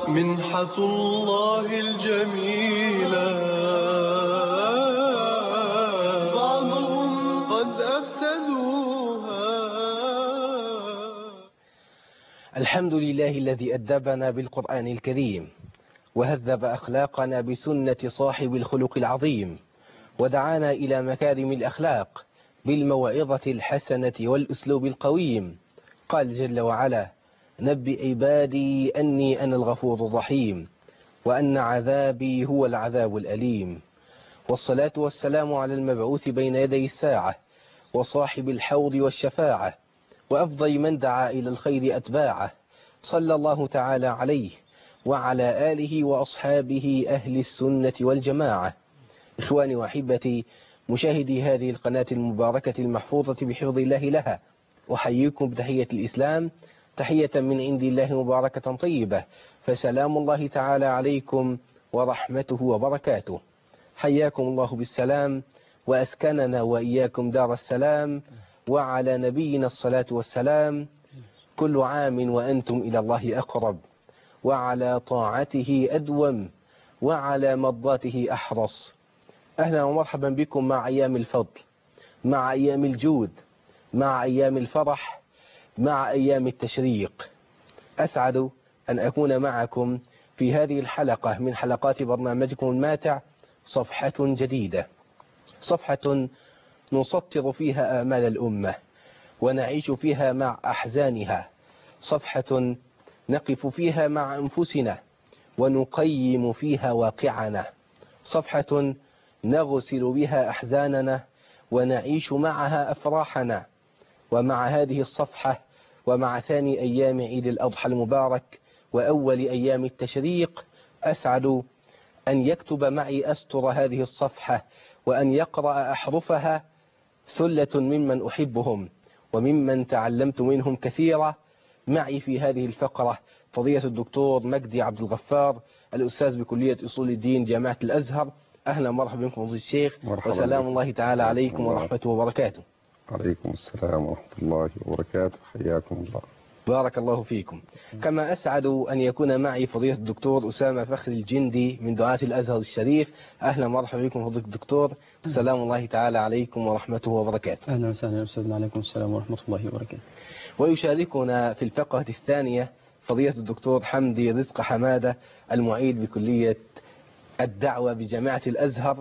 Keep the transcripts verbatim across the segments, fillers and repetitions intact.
منحة الله الجميلة بعضهم قد أفسدوها. الحمد لله الذي أدبنا بالقرآن الكريم وهذب أخلاقنا بسنة صاحب الخلق العظيم، ودعانا إلى مكارم الأخلاق بالموعظة الحسنة والأسلوب القويم. قال جل وعلا: نبئ عبادي أني أنا الغفور الرحيم وأن عذابي هو العذاب الأليم. والصلاة والسلام على المبعوث بين يدي الساعة وصاحب الحوض والشفاعة وأفضل من دعا إلى الخير أتباعه، صلى الله تعالى عليه وعلى آله وأصحابه أهل السنة والجماعة. إخواني وأحبتي مشاهدي هذه القناة المباركة المحفوظة بحفظ الله لها، أحييكم بتحية الإسلام، تحية من عند الله مباركة طيبة، فسلام الله تعالى عليكم ورحمته وبركاته. حياكم الله بالسلام وأسكننا وإياكم دار السلام، وعلى نبينا الصلاة والسلام. كل عام وأنتم إلى الله أقرب، وعلى طاعته أدوم، وعلى مرضاته أحرص. أهلا ومرحبا بكم مع أيام الفضل، مع أيام الجود، مع أيام الفرح، مع أيام التشريق. أسعد أن أكون معكم في هذه الحلقة من حلقات برنامجكم الماتع، صفحة جديدة، صفحة نسطر فيها آمال الأمة ونعيش فيها مع أحزانها، صفحة نقف فيها مع أنفسنا ونقيم فيها واقعنا، صفحة نغسل بها أحزاننا ونعيش معها أفراحنا. ومع هذه الصفحة ومع ثاني أيام عيد الأضحى المبارك وأول أيام التشريق، أسعد أن يكتب معي أستر هذه الصفحة وأن يقرأ أحرفها ثلة ممن أحبهم وممن تعلمت منهم كثيرا. معي في هذه الفقرة فضيلة الدكتور مجدي عبد الغفار، الأستاذ بكلية أصول الدين جامعة الأزهر. أهلا مرحبا بكم فضيلة الشيخ، وسلام الله تعالى عليكم ورحمته وبركاته. عليكم السلام ورحمة الله وبركاته، حياكم الله. بارك الله فيكم. كما أسعد أن يكون معي فضيلة الدكتور أسامة فخر الجندي من دعاة الأزهر الشريف. أهلا مرحبا بكم فضيلة الدكتور، سلام الله تعالى عليكم ورحمته وبركاته. أهلا وسهلا أستاذنا، عليكم السلام ورحمة الله وبركاته. ويشاركنا في الفقرة الثانية فضيلة الدكتور حمدي رزق حمادة، المعيد بكلية الدعوة بجامعة الأزهر.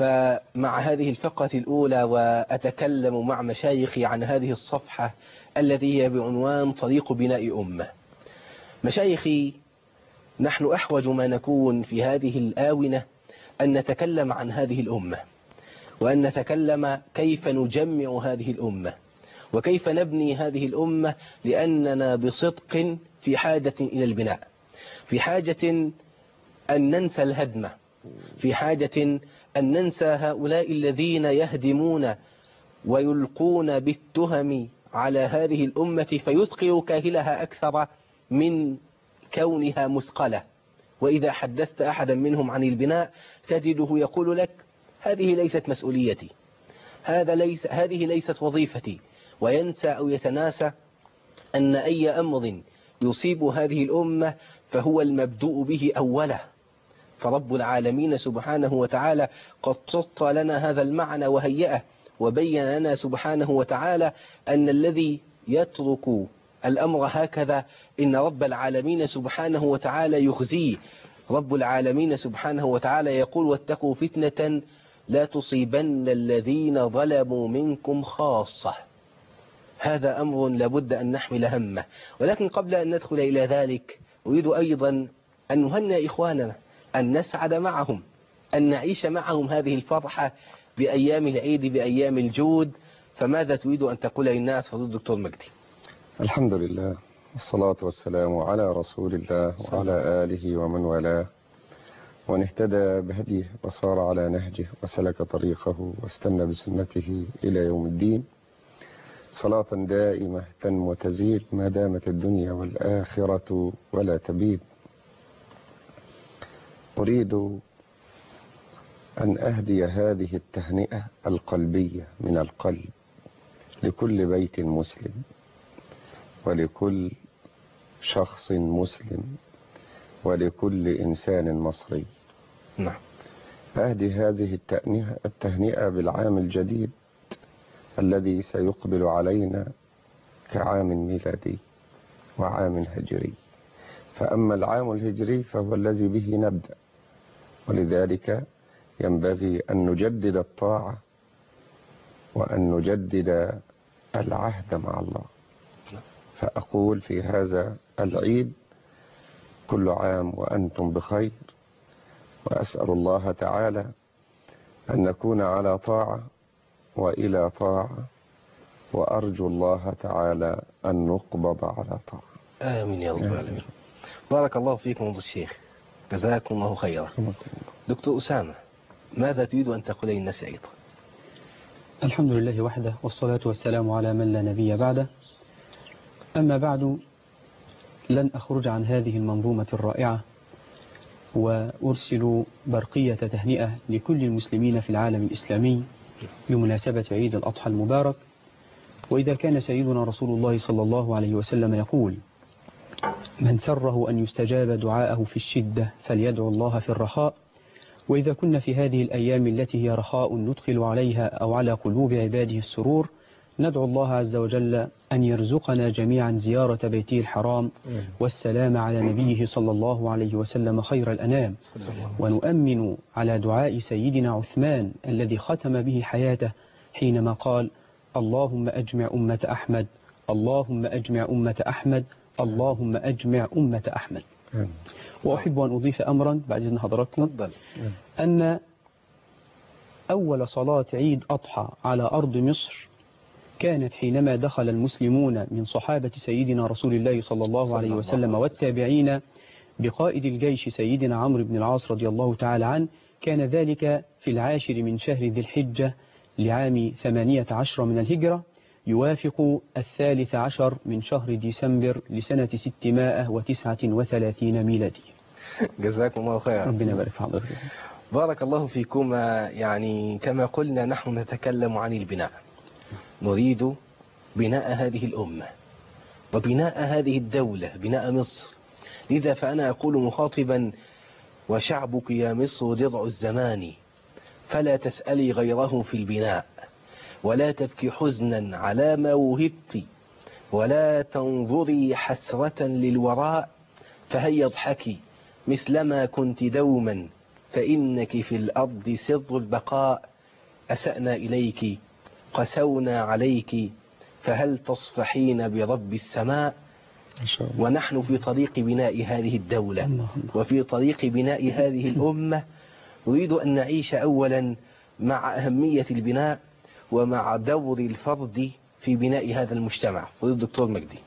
فمع هذه الفقرة الأولى وأتكلم مع مشايخي عن هذه الصفحة التي هي بعنوان طريق بناء أمة. مشايخي، نحن أحوج ما نكون في هذه الآونة أن نتكلم عن هذه الأمة، وأن نتكلم كيف نجمع هذه الأمة وكيف نبني هذه الأمة، لأننا بصدق في حاجة إلى البناء، في حاجة أن ننسى الهدم، في حاجة أن ننسى هؤلاء الذين يهدمون ويلقون بالتهم على هذه الأمة فيثقل كاهلها أكثر من كونها مثقلة. وإذا حدثت أحدا منهم عن البناء تجده يقول لك: هذه ليست مسؤوليتي، هذا ليس هذه ليست وظيفتي، وينسى أو يتناسى أن أي أمر يصيب هذه الأمة فهو المبدوء به أولا. فرب العالمين سبحانه وتعالى قد سط لنا هذا المعنى وهيئه، وبين لنا سبحانه وتعالى أن الذي يترك الأمر هكذا إن رب العالمين سبحانه وتعالى يخزيه. رب العالمين سبحانه وتعالى يقول: واتقوا فتنة لا تصيبن الذين ظلموا منكم خاصة. هذا أمر لابد أن نحمل همه. ولكن قبل أن ندخل إلى ذلك أريد أيضا أن نهنئ إخواننا، أن نسعد معهم، أن نعيش معهم هذه الفرحة بأيام العيد، بأيام الجود. فماذا تريد أن تقول للناس فضيلة الدكتور مجدي؟ الحمد لله، والصلاة والسلام على رسول الله وعلى آله ومن والاه، ومن اهتدى بهديه وصار على نهجه وسلك طريقه واستنى بسنته إلى يوم الدين. صلاة دائمة تنمو وتزيد ما دامت الدنيا والآخرة ولا تبيد. أريد أن أهدي هذه التهنئة القلبية من القلب لكل بيت مسلم ولكل شخص مسلم ولكل إنسان مصري. نعم. أهدي هذه التهنئة, التهنئة بالعام الجديد الذي سيقبل علينا كعام ميلادي وعام هجري. فأما العام الهجري فهو الذي به نبدأ، ولذلك ينبغي أن نجدد الطاعة وأن نجدد العهد مع الله. فأقول في هذا العيد كل عام وأنتم بخير، وأسأل الله تعالى أن نكون على طاعة وإلى طاعة، وأرجو الله تعالى أن نقبض على طاعة. آمين يا رب العالمين. بارك الله فيكم فضيلة الشيخ، جزاكم الله خيرا. دكتور أسامة، ماذا تريد أن تقول للناس أيضا؟ الحمد لله وحده، والصلاة والسلام على من لا نبي بعده. أما بعد، لن أخرج عن هذه المنظومة الرائعة وأرسل برقية تهنئة لكل المسلمين في العالم الإسلامي بمناسبة عيد الأضحى المبارك. وإذا كان سيدنا رسول الله صلى الله عليه وسلم يقول: من سره أن يستجاب دعاءه في الشدة فليدعو الله في الرخاء. وإذا كنا في هذه الأيام التي هي رخاء ندخل عليها أو على قلوب عباده السرور، ندعو الله عز وجل أن يرزقنا جميعا زيارة بيته الحرام والسلام على نبيه صلى الله عليه وسلم خير الأنام. ونؤمن على دعاء سيدنا عثمان الذي ختم به حياته حينما قال: اللهم أجمع أمة أحمد، اللهم أجمع أمة أحمد، اللهم أجمع أمة أحمد. وأحب أن أضيف أمرا بعد إذن حضراتكم، أن أول صلاة عيد أضحى على أرض مصر كانت حينما دخل المسلمون من صحابة سيدنا رسول الله صلى الله عليه وسلم والتابعين بقائد الجيش سيدنا عمرو بن العاص رضي الله تعالى عنه. كان ذلك في العاشر من شهر ذي الحجة لعام ثمانية عشر من الهجرة، يوافق الثالث عشر من شهر ديسمبر لسنة ستمائة وتسعة وثلاثين ميلادي. جزاكم الله خيرا. ربنا يبارك في حضرتك. بارك الله فيكما. يعني كما قلنا نحن نتكلم عن البناء، نريد بناء هذه الأمة وبناء هذه الدولة، بناء مصر. لذا فأنا أقول مخاطبا: وشعبك يا مصر ضرع الزمان، فلا تسألي غيره في البناء، ولا تبكي حزنا على ما وهبت، ولا تنظري حسرة للوراء، فهيا اضحكي مثلما كنت دوما، فإنك في الأرض سر البقاء. أسأنا إليك قسونا عليك، فهل تصفحين برب السماء؟ ونحن في طريق بناء هذه الدولة وفي طريق بناء هذه الأمة. نريد أن نعيش أولا مع أهمية البناء ومع دور الفرد في بناء هذا المجتمع. الدكتور مجدي،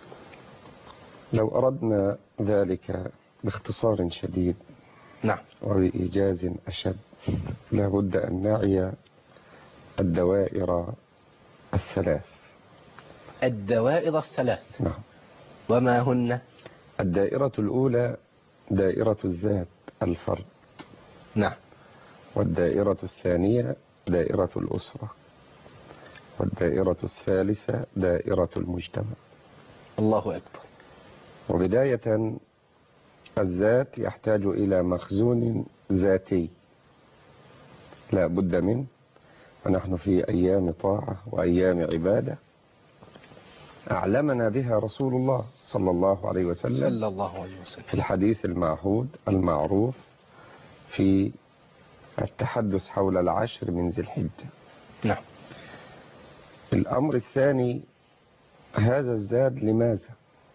لو أردنا ذلك باختصار شديد نعم وبإيجاز أشد، لابد أن نعي الدوائر الثلاث. الدوائر الثلاث، نعم. وما هن؟ الدائرة الأولى دائرة الذات الفرد، نعم. والدائرة الثانية دائرة الأسرة، والدائرة الثالثة دائرة المجتمع. الله أكبر. وبداية الذات يحتاج إلى مخزون ذاتي لا بد منه، ونحن في أيام طاعة وأيام عبادة أعلمنا بها رسول الله صلى الله عليه وسلم صلى الله عليه وسلم في الحديث المعهود المعروف في التحدث حول العشر من ذي الحجة. نعم. الأمر الثاني، هذا الزاد لماذا؟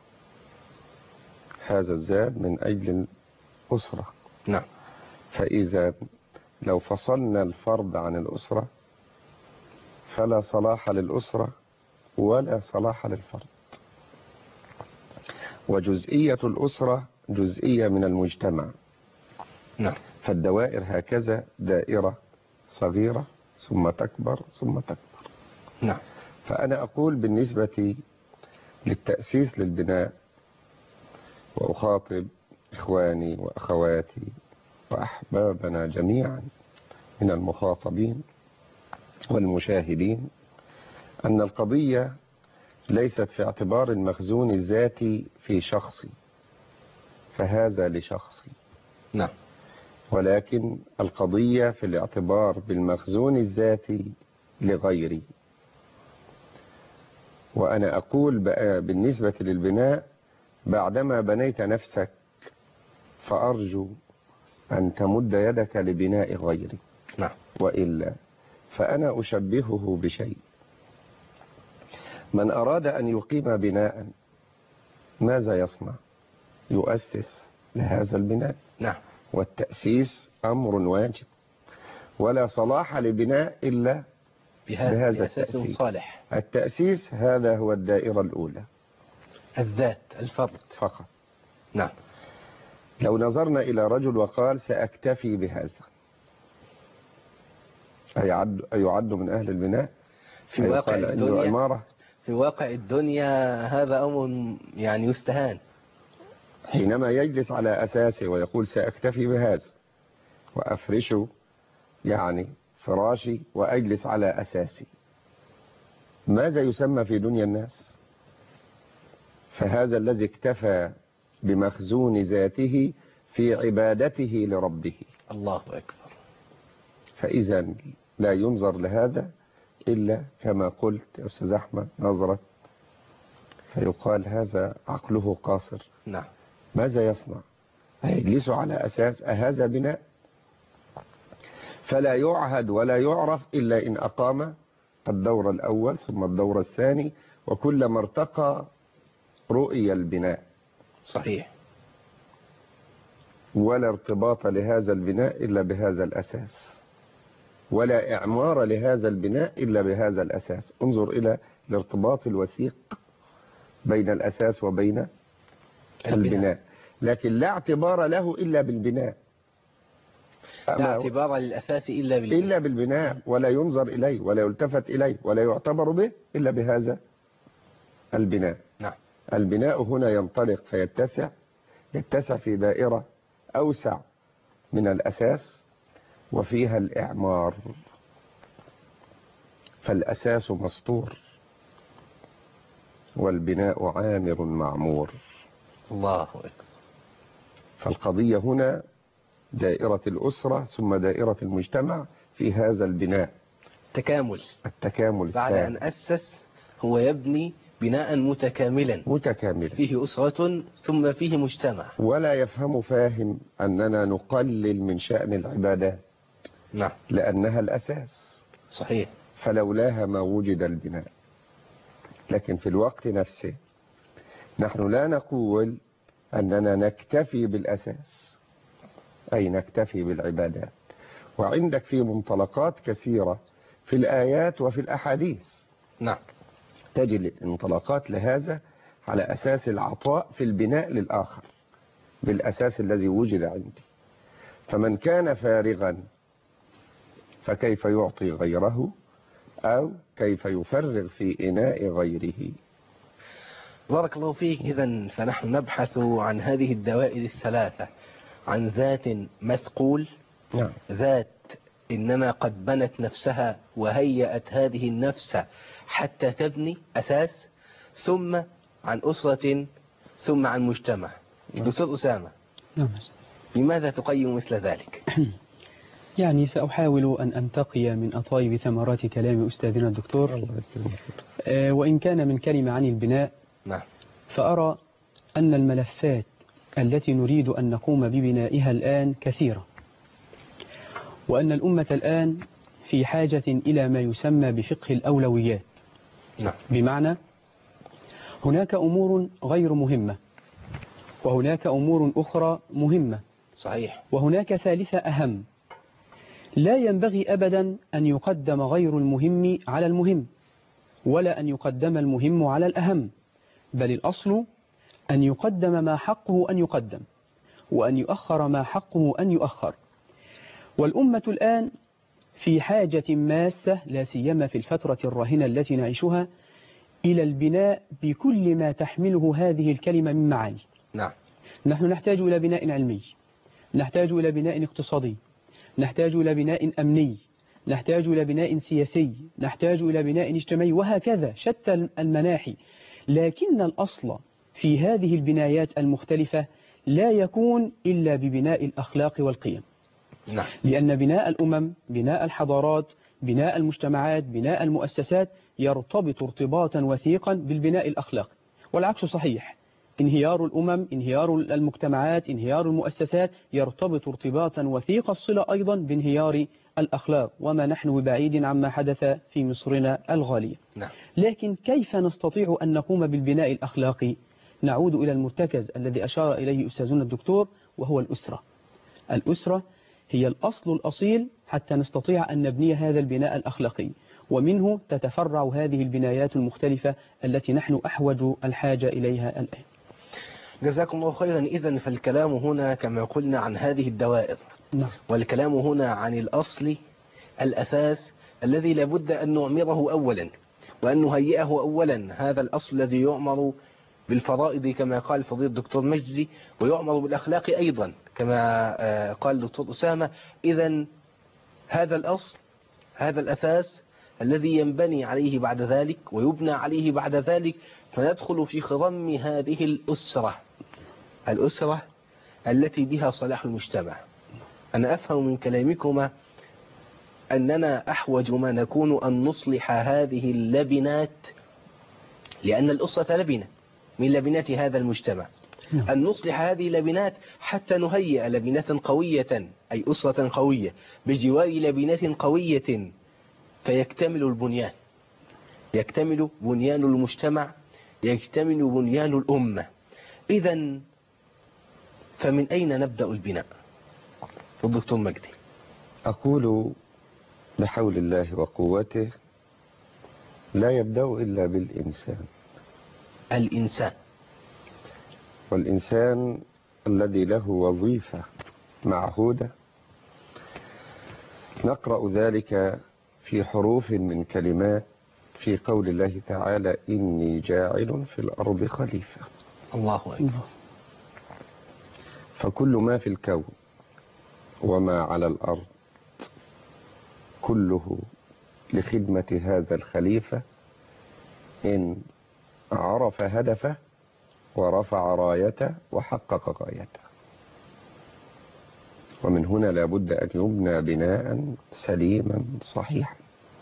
هذا الزاد من أجل الأسرة. نعم. فإذا لو فصلنا الفرد عن الأسرة فلا صلاح للأسرة ولا صلاح للفرد. وجزئية الأسرة جزئية من المجتمع. نعم. فالدوائر هكذا دائرة صغيرة ثم تكبر ثم تكبر. نعم. فأنا أقول بالنسبة للتأسيس للبناء، وأخاطب إخواني وأخواتي وأحبابنا جميعا من المخاطبين والمشاهدين، أن القضية ليست في اعتبار المخزون الذاتي في شخصي، فهذا لشخصي. نعم. ولكن القضية في الاعتبار بالمخزون الذاتي لغيري. وأنا أقول بقى بالنسبة للبناء، بعدما بنيت نفسك فأرجو أن تمد يدك لبناء غيري. نعم. وإلا فأنا أشبهه بشيء. من أراد أن يقيم بناء ماذا يصنع؟ يؤسس لهذا البناء. نعم. والتأسيس أمر واجب، ولا صلاح لبناء إلا بهذا التأسيس. صالح. التأسيس هذا هو الدائرة الأولى، الذات الفرد فقط. نعم. لو نظرنا إلى رجل وقال سأكتفي بهذا، أيعد, أيعد من أهل البناء؟ في واقع الدنيا عمارة؟ في واقع الدنيا هذا أمر يعني يستهان. حينما يجلس على أساسه ويقول سأكتفي بهذا وأفرش يعني فراشي وأجلس على أساسي، ماذا يسمى في دنيا الناس؟ فهذا الذي اكتفى بمخزون ذاته في عبادته لربه. الله أكبر. فإذا لا ينظر لهذا إلا كما قلت يا أستاذ أحمد نظرة، فيقال هذا عقله قاصر. نعم. ماذا يصنع؟ هيجلس على أساس أهذا بناء؟ فلا يعهد ولا يعرف إلا إن أقام الدور الأول ثم الدور الثاني، وكلما ارتقى رؤية البناء. صحيح. ولا ارتباط لهذا البناء إلا بهذا الأساس، ولا إعمار لهذا البناء إلا بهذا الأساس. انظر إلى الارتباط الوثيق بين الأساس وبين البناء, البناء. لكن لا اعتبار له إلا بالبناء، لا اعتبار للأساس إلا بالبناء. إلا بالبناء، ولا ينظر إليه ولا يلتفت إليه ولا يعتبر به إلا بهذا البناء. نعم. البناء هنا ينطلق فيتسع، يتسع في دائرة أوسع من الأساس وفيها الإعمار. فالأساس مسطور والبناء عامر معمور. الله أكبر. فالقضية هنا دائرة الأسرة ثم دائرة المجتمع في هذا البناء. تكامل. التكامل بعد الثاني. أن أسس هو يبني بناء متكاملا متكاملا فيه أسرة ثم فيه مجتمع. ولا يفهم فاهم أننا نقلل من شأن العبادات. نعم. لأنها الأساس. صحيح. فلولاها ما وجد البناء. لكن في الوقت نفسه نحن لا نقول أننا نكتفي بالأساس، أي نكتفي بالعبادات. وعندك في منطلقات كثيرة في الآيات وفي الأحاديث. نعم. تجد انطلاقات لهذا على أساس العطاء في البناء للآخر بالأساس الذي وجد عندي. فمن كان فارغا فكيف يعطي غيره، أو كيف يفرغ في إناء غيره. بارك الله فيك. إذن فنحن نبحث عن هذه الدوائر الثلاثة، عن ذات مثقول. نعم. ذات إنما قد بنت نفسها وهيأت هذه النفس حتى تبني أساس، ثم عن أسرة، ثم عن مجتمع. دكتور أسامة. نعم. لماذا تقيم مثل ذلك؟ يعني سأحاول أن أنتقي من أطايب ثمرات كلام أستاذنا الدكتور، آه وإن كان من كلمة عن البناء. نعم. فأرى أن الملفات التي نريد أن نقوم ببنائها الآن كثيرة، وأن الأمة الآن في حاجة إلى ما يسمى بفقه الأولويات. نعم. بمعنى هناك أمور غير مهمة، وهناك أمور أخرى مهمة. صحيح. وهناك ثالثة أهم. لا ينبغي أبدا أن يقدم غير المهم على المهم، ولا أن يقدم المهم على الأهم، بل الأصل أن يقدم ما حقه أن يقدم، وأن يؤخر ما حقه أن يؤخر. والأمة الآن في حاجة ماسة، لا سيما في الفترة الراهنة التي نعيشها، إلى البناء بكل ما تحمله هذه الكلمة من معاني. نعم. نحن نحتاج إلى بناء علمي، نحتاج إلى بناء اقتصادي، نحتاج إلى بناء أمني، نحتاج إلى بناء سياسي، نحتاج إلى بناء اجتماعي، وهكذا شتى المناحي. لكن الأصل في هذه البنايات المختلفة لا يكون إلا ببناء الأخلاق والقيم، نعم. لأن بناء الأمم، بناء الحضارات، بناء المجتمعات، بناء المؤسسات يرتبط ارتباطا وثيقا بالبناء الأخلاقي، والعكس صحيح. انهيار الأمم، انهيار المجتمعات، انهيار المؤسسات يرتبط ارتباطا وثيق الصلة أيضا بانهيار الأخلاق، وما نحن ببعيد عما حدث في مصرنا الغالية. نعم. لكن كيف نستطيع أن نقوم بالبناء الأخلاقي؟ نعود إلى المرتكز الذي أشار إليه أستاذنا الدكتور، وهو الأسرة. الأسرة هي الأصل الأصيل حتى نستطيع أن نبني هذا البناء الأخلاقي، ومنه تتفرع هذه البنايات المختلفة التي نحن أحوج الحاجة إليها الآن. جزاكم الله خيرا. إذن فالكلام هنا كما قلنا عن هذه الدوائر، نعم. والكلام هنا عن الأصل الأساس الذي لابد أن نعمره أولا، وأن نهيئه أولا. هذا الأصل الذي يؤمر بالفرائض كما قال فضيلة الدكتور مجدي، ويؤمر بالأخلاق أيضا كما قال الدكتور أسامة. إذن هذا الأصل، هذا الأساس الذي ينبني عليه بعد ذلك ويبنى عليه بعد ذلك، فندخل في خضم هذه الأسرة، الأسرة التي بها صلاح المجتمع. أنا أفهم من كلامكما أننا أحوج ما نكون أن نصلح هذه اللبنات، لأن الأسرة لبنة من لبنات هذا المجتمع، أن نصلح هذه اللبنات حتى نهيئ لبنات قوية، أي أسرة قوية بجوار لبنات قوية، فيكتمل البنيان، يكتمل بنيان المجتمع، يكتمل بنيان الأمة. إذن فمن أين نبدأ البناء؟ الدكتور مجدي. أقول بحول الله وقوته لا يبدأ إلا بالإنسان. الإنسان، والإنسان الذي له وظيفة معهودة، نقرأ ذلك في حروف من كلمات في قول الله تعالى: إني جاعل في الأرض خليفة. الله أكبر. فكل ما في الكون وما على الأرض كله لخدمة هذا الخليفة، إن عرف هدفه ورفع رايته وحقق غايته. ومن هنا لابد أن يبنى بناء سليما صحيحا،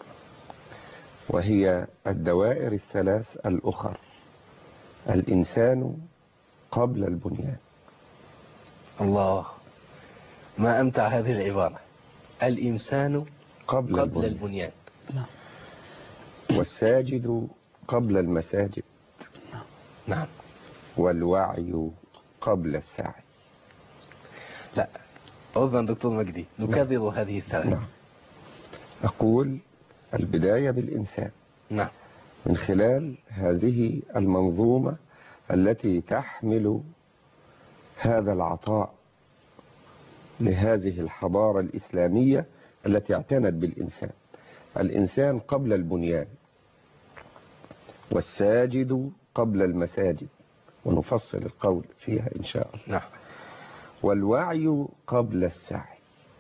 وهي الدوائر الثلاث الأخر: الإنسان قبل البنيان. الله، ما أمتع هذه العبارة، الإنسان قبل, قبل البنيان. البنيان. والساجد قبل المساجد. نعم. والوعي قبل السعي. لا، أظن دكتور مجدي نكرر نعم. هذه الثلاث. نعم. أقول البداية بالإنسان. نعم. من خلال هذه المنظومة التي تحمل هذا العطاء لهذه الحضارة الإسلامية التي اعتنت بالإنسان. الإنسان قبل البنيان، والساجد قبل المساجد، ونفصل القول فيها إن شاء الله. نعم. والوعي قبل السعي.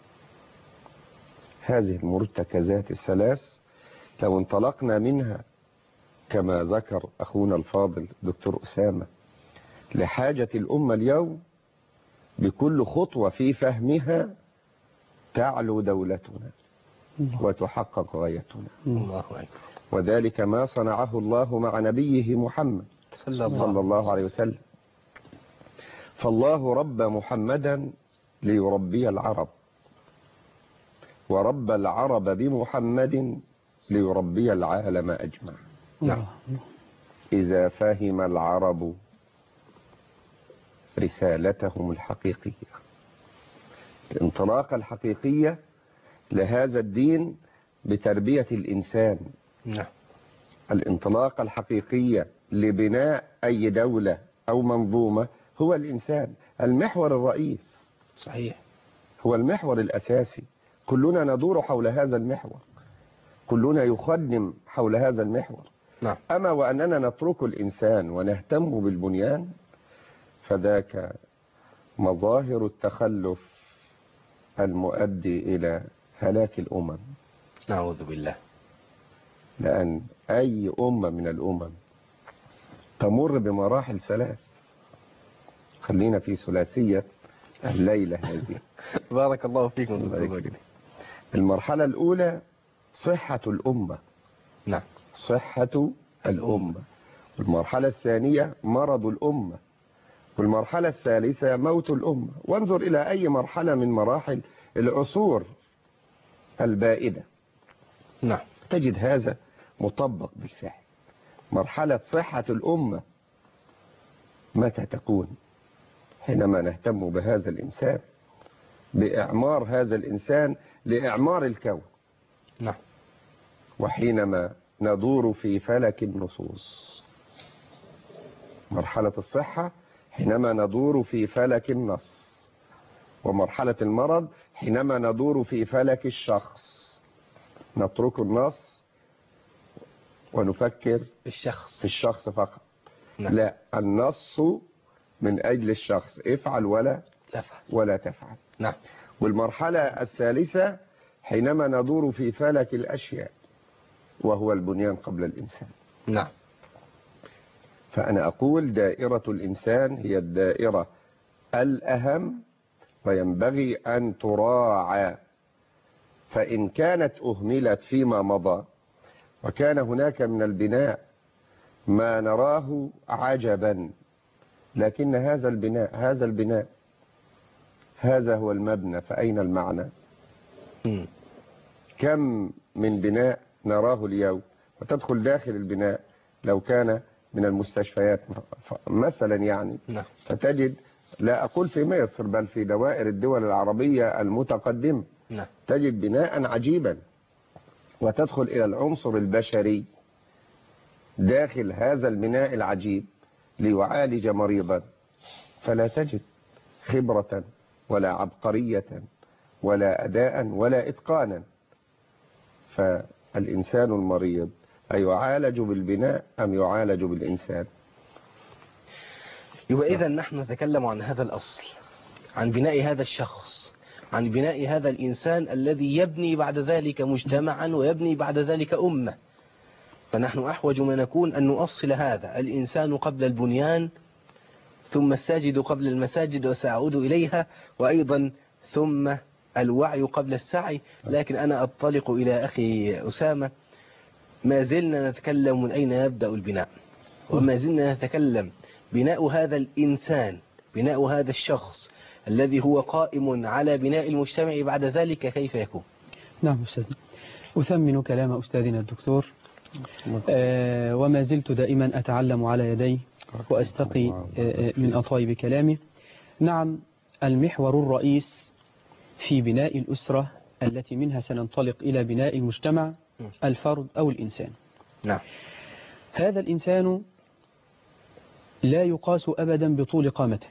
هذه المرتكزات الثلاث لو انطلقنا منها كما ذكر أخونا الفاضل دكتور أسامة لحاجة الأمة اليوم، بكل خطوة في فهمها تعلو دولتنا وتحقق غايتنا. الله أكبر. وذلك ما صنعه الله مع نبيه محمد صلى الله, صلى الله عليه وسلم. فالله رب محمدا ليربي العرب، ورب العرب بمحمد ليربي العالم أجمع. نعم. إذا فهم العرب رسالتهم الحقيقية، الانطلاقة الحقيقية لهذا الدين بتربية الإنسان. نعم. الانطلاقة الحقيقية لبناء أي دولة أو منظومة هو الإنسان، المحور الرئيس. صحيح. هو المحور الأساسي، كلنا ندور حول هذا المحور، كلنا يخدم حول هذا المحور. نعم. أما وأننا نترك الإنسان ونهتم بالبنيان فذاك مظاهر التخلف المؤدي إلى هلاك الأمم. نعوذ بالله. لأن أي أمة من الأمم تمر بمراحل ثلاث: خلينا في ثلاثية الليلة هذه. بارك الله فيكم دكتور وجدي. المرحلة الأولى صحة الأمة. نعم. صحة الأمة. والمرحلة الثانية مرض الأمة. والمرحلة الثالثة موت الأمة. وانظر إلى أي مرحلة من مراحل العصور البائدة. نعم. تجد هذا مطبق بالفعل. مرحلة صحة الأمة متى تكون؟ حينما نهتم بهذا الإنسان، بإعمار هذا الإنسان لإعمار الكون. نعم. وحينما ندور في فلك النصوص. مرحلة الصحة حينما ندور في فلك النص. ومرحلة المرض حينما ندور في فلك الشخص، نترك النص ونفكر في الشخص في الشخص فقط. نعم. لا، النص من أجل الشخص، افعل ولا تفعل ولا تفعل. نعم. والمرحلة الثالثة حينما ندور في فلك الأشياء، وهو البنيان قبل الإنسان. نعم. فأنا أقول دائرة الإنسان هي الدائرة الأهم، وينبغي أن تراعى. فإن كانت أهملت فيما مضى وكان هناك من البناء ما نراه عجبا، لكن هذا البناء هذا البناء هذا هو المبنى، فأين المعنى؟ م. كم من بناء نراه اليوم، وتدخل داخل البناء لو كان من المستشفيات مثلا يعني، نعم. فتجد، لا أقول في مصر بل في دوائر الدول العربية المتقدمة، نعم. تجد بناء عجيبا، وتدخل إلى العنصر البشري داخل هذا البناء العجيب ليعالج مريضا، فلا تجد خبرة ولا عبقرية ولا أداء ولا إتقانا. فالإنسان المريض أيعالج بالبناء أم يعالج بالإنسان؟ يبقى إذا نحن نتكلم عن هذا الأصل، عن بناء هذا الشخص، عن بناء هذا الإنسان الذي يبني بعد ذلك مجتمعا ويبني بعد ذلك أمة. فنحن أحوج ما نكون أن نؤصل هذا الإنسان قبل البنيان، ثم الساجد قبل المساجد وسأعود إليها، وأيضا ثم الوعي قبل السعي. لكن أنا أطلق إلى أخي أسامة، ما زلنا نتكلم من أين يبدأ البناء، وما زلنا نتكلم بناء هذا الإنسان، بناء هذا الشخص الذي هو قائم على بناء المجتمع بعد ذلك كيف يكون. نعم أستاذنا، أثمن كلام أستاذنا الدكتور، آه وما زلت دائما أتعلم على يديه وأستقي آه من أطايب كلامه. نعم، المحور الرئيس في بناء الأسرة التي منها سننطلق إلى بناء المجتمع الفرد أو الإنسان. نعم. هذا الإنسان لا يقاس أبدا بطول قامته،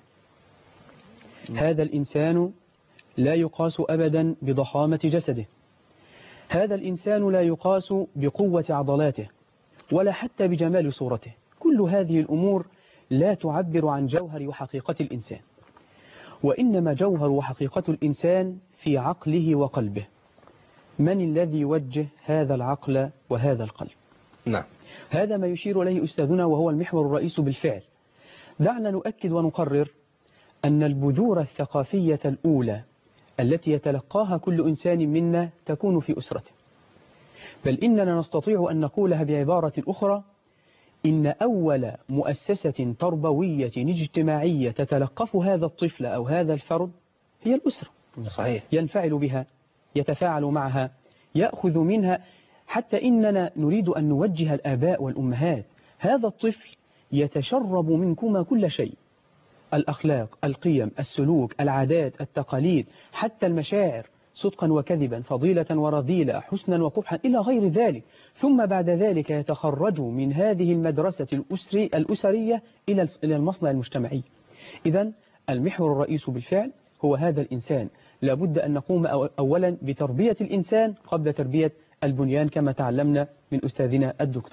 هذا الإنسان لا يقاس أبدا بضخامة جسده، هذا الإنسان لا يقاس بقوة عضلاته ولا حتى بجمال صورته. كل هذه الأمور لا تعبر عن جوهر وحقيقة الإنسان، وإنما جوهر وحقيقة الإنسان في عقله وقلبه. من الذي يوجه هذا العقل وهذا القلب؟ نعم. هذا ما يشير إليه أستاذنا، وهو المحور الرئيس بالفعل. دعنا نؤكد ونقرر أن البذور الثقافية الأولى التي يتلقاها كل إنسان منا تكون في أسرته، بل إننا نستطيع أن نقولها بعبارة أخرى: إن أول مؤسسة تربوية اجتماعية تتلقف هذا الطفل أو هذا الفرد هي الأسرة. صحيح. ينفعل بها، يتفاعل معها، يأخذ منها، حتى إننا نريد أن نوجه الآباء والأمهات: هذا الطفل يتشرب منكما كل شيء، الأخلاق، القيم، السلوك، العادات، التقاليد، حتى المشاعر، صدقا وكذبا، فضيلة ورذيلة، حسنا وقبحا، إلى غير ذلك. ثم بعد ذلك يتخرج من هذه المدرسة الأسري الأسرية إلى المصنع المجتمعي. إذن المحور الرئيس بالفعل هو هذا الإنسان. لابد أن نقوم أولا بتربية الإنسان قبل تربية البنيان كما تعلمنا من أستاذنا الدكتور.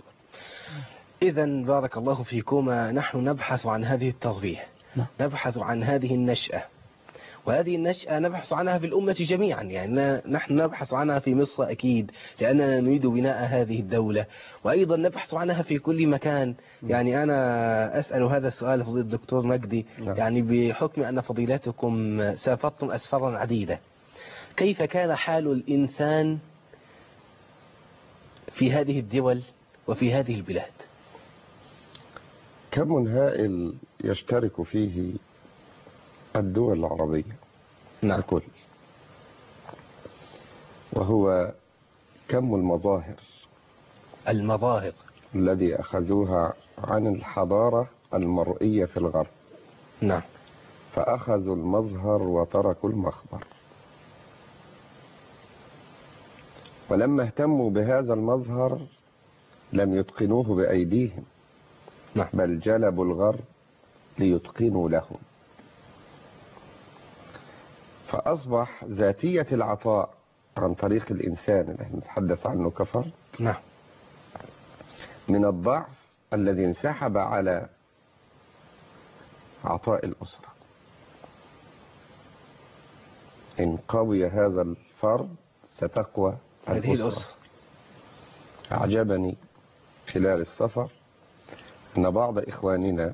إذن بارك الله فيكما، نحن نبحث عن هذه التربية، نعم. نبحث عن هذه النشأة، وهذه النشأة نبحث عنها في الأمة جميعا، يعني نحن نبحث عنها في مصر أكيد لأننا نريد بناء هذه الدولة، وأيضا نبحث عنها في كل مكان. يعني أنا أسأل هذا السؤال فضيلة الدكتور مجدي، يعني بحكم أن فضيلتكم سافرتم أسفارا عديدة، كيف كان حال الإنسان في هذه الدول وفي هذه البلاد؟ كم هائل يشترك فيه الدول العربية نعم. الكل، وهو كم المظاهر المظاهر الذي أخذوها عن الحضارة المرئية في الغرب. نعم. فأخذوا المظهر وتركوا المخبر، ولما اهتموا بهذا المظهر لم يتقنوه بأيديهم، نعم. بل جلبوا الغرب ليتقنوا لهم، فأصبح ذاتية العطاء عن طريق الإنسان اللي احنا نتحدث عنه كفرد نعم. من الضعف الذي انسحب على عطاء الأسرة. إن قوي هذا الفرد ستقوى هذه الأسرة. الأسرة. أعجبني خلال السفر أن بعض إخواننا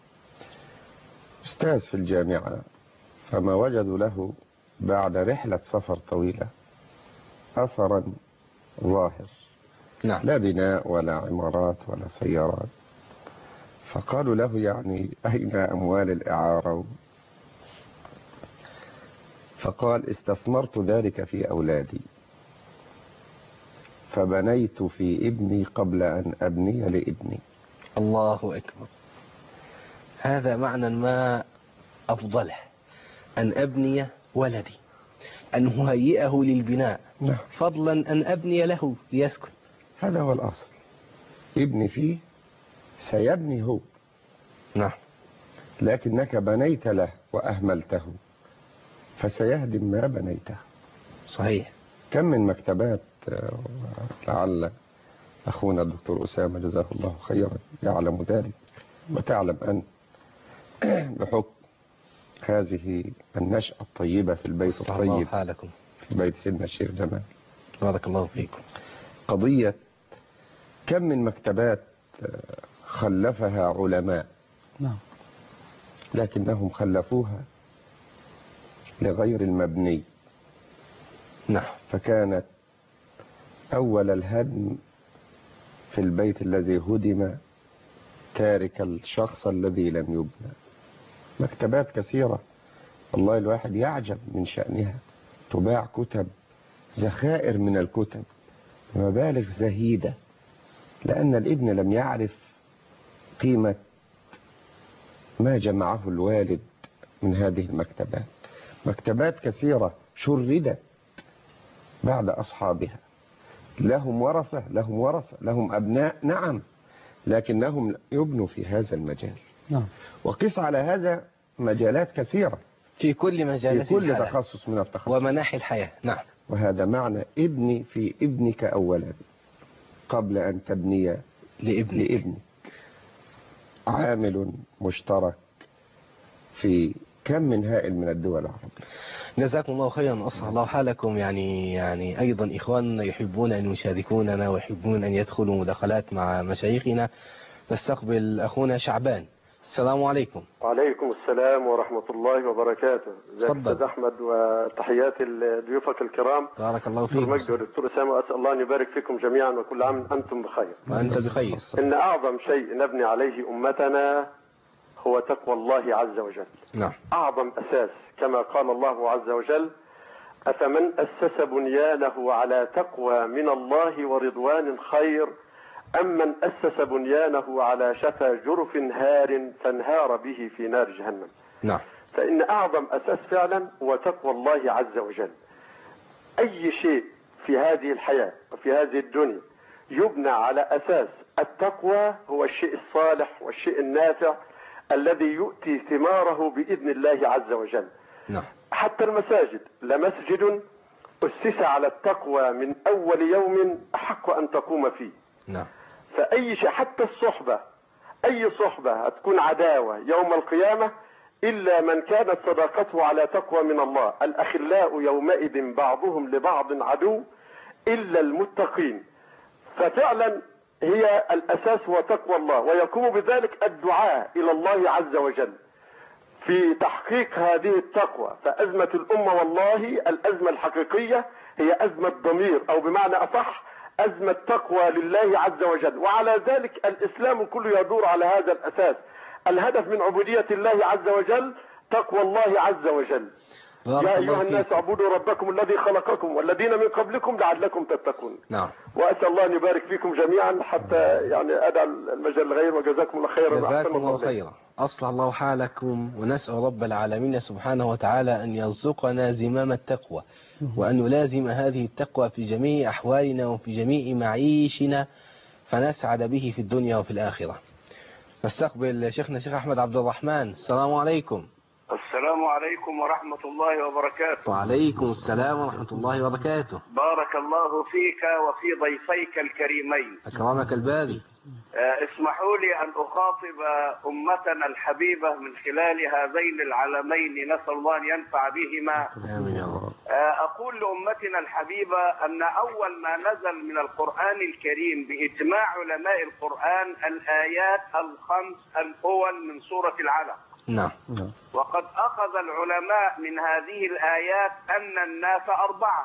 أستاذ في الجامعة، فما وجدوا له بعد رحلة سفر طويلة أثرا ظاهر، نعم. لا بناء ولا عمارات ولا سيارات، فقالوا له يعني أين أموال الإعارة؟ فقال استثمرت ذلك في أولادي، فبنيت في ابني قبل أن أبني لابني. الله أكبر، هذا معنى ما أفضله، أن أبني ولدي، أن أهيئه للبناء، نعم. فضلا أن أبني له ليسكن. هذا هو الأصل، ابني فيه سيبني هو. نعم. لكنك بنيت له وأهملته فسيهدم ما بنيته. صحيح. كم من مكتبات، لعل أخونا الدكتور أسامة جزاه الله خيرا يعلم ذلك، وتعلم أن بحكم هذه النشأة الطيبة في البيت الطيب حالكم. في بيت سيدنا الشيخ جمال بارك الله فيكم، قضية كم من مكتبات خلفها علماء، نعم، لكنهم خلفوها لغير المبني. نعم. فكانت أول الهدم في البيت الذي هدم تارك الشخص الذي لم يبنى. مكتبات كثيرة والله الواحد يعجب من شأنها، تباع كتب، ذخائر من الكتب، مبالغ زهيدة، لأن الابن لم يعرف قيمة ما جمعه الوالد من هذه المكتبات. مكتبات كثيرة شردت بعد أصحابها، لهم ورثة لهم ورثة لهم أبناء، نعم، لكنهم يبنوا في هذا المجال. نعم. وقس على هذا مجالات كثيرة في كل مجالات في كل الحياة تخصص من التخصص ومناحي الحياة. نعم. وهذا معنى ابني في ابنك أولا قبل أن تبني لابنك. لابنك. عامل مشترك في كم من هائل من الدول العربية. جزاكم الله خيرا، أصلح الله حالكم. يعني يعني أيضا إخواننا يحبون أن يشاركوننا ويحبون أن يدخلوا مداخلات مع مشايخنا. نستقبل أخونا شعبان. السلام عليكم. وعليكم السلام ورحمة الله وبركاته. ازيك أستاذ أحمد، وتحياتي لضيوفك الكرام. بارك الله فيك. دكتور مجدي والدكتور أسامة، وأسأل الله أن يبارك فيكم جميعا وكل عام أنتم بخير. وأنت بخير. إن أعظم شيء نبني عليه أمتنا هو تقوى الله عز وجل. نعم. أعظم أساس، كما قال الله عز وجل: أفمن أسس بنيانه على تقوى من الله ورضوان خير أم من أسس بنيانه على شفا جرف هار فانهار به في نار جهنم. نعم. فإن أعظم أساس فعلا هو تقوى الله عز وجل. أي شيء في هذه الحياة وفي هذه الدنيا يبنى على أساس التقوى هو الشيء الصالح والشيء النافع الذي يؤتي ثماره بإذن الله عز وجل. نعم. حتى المساجد، لمسجد أسس على التقوى من أول يوم أحق أن تقوم فيه. نعم. فأي شيء، حتى الصحبة، أي صحبة هتكون عداوة يوم القيامة إلا من كانت صداقته على تقوى من الله. الأخلاء يومئذ بعضهم لبعض عدو إلا المتقين. ففعلا هي الأساس هو تقوى الله، ويقوم بذلك الدعاء إلى الله عز وجل في تحقيق هذه التقوى. فأزمة الأمة والله الأزمة الحقيقية هي أزمة ضمير، أو بمعنى أصح أزمة تقوى لله عز وجل. وعلى ذلك الإسلام كله يدور على هذا الأساس. الهدف من عبودية الله عز وجل تقوى الله عز وجل. يا أيها الناس اعبدوا ربكم الذي خلقكم والذين من قبلكم لعلكم تتقون. نعم. وأسأل الله أن يبارك فيكم جميعا حتى يعني أدع المجال الغير، وجزاكم الله خيرا. جزاكم الله خيرا. أصلح الله حالكم، ونسأل رب العالمين سبحانه وتعالى أن يرزقنا زمام التقوى، وأن نلازم هذه التقوى في جميع أحوالنا وفي جميع معيشنا، فنسعد به في الدنيا وفي الآخرة. نستقبل شيخنا الشيخ أحمد عبد الرحمن. السلام عليكم. السلام عليكم ورحمة الله وبركاته. وعليكم السلام ورحمة الله وبركاته. بارك الله فيك وفي ضيفيك الكريمين. أكرمك الباري. اسمحوا لي أن أخاطب أمتنا الحبيبة من خلال هذين العلمين، نسأل الله أن ينفع بهما. آمين يا رب. أقول لأمتنا الحبيبة أن أول ما نزل من القرآن الكريم بإجماع علماء القرآن الآيات الخمس الأول من سورة العلق. نعم. وقد أخذ العلماء من هذه الآيات أن الناس أربعة: